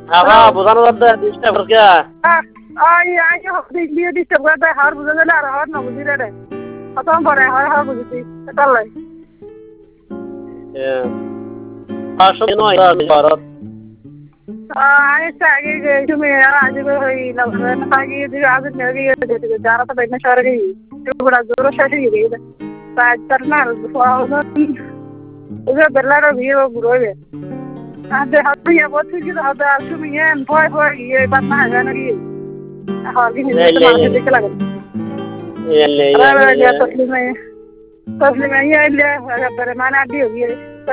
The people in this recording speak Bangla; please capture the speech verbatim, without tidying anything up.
আগা বোঝানো যাচ্ছে ডিস্টার্ব করকে আই আই হদি দিয়ে ডিস্টার্ব করে দেয় হার বুঝা গেলে আর হার না বুঝি রে কত পরে হার হার বুঝিছি তার লাই আসলে নয় ভারত আই সাগে যে তুমি আজ হই লাগবে না সাগে যে আজ নেগে যেতে যারা তো বেনা শহরে গই বড় জোর শাসি গই কাজ করনা ওরে বেলার ভিড় বুড়োবে আদে হাতে বসে কি দাদা তুমি এন ভয় ভয় গিয়ে বাদ না জানা কি হার কি নিতে মারতে দেখে লাগে এলে আরে তসলিমে তসলিমে ये ले अगर माना दी होगी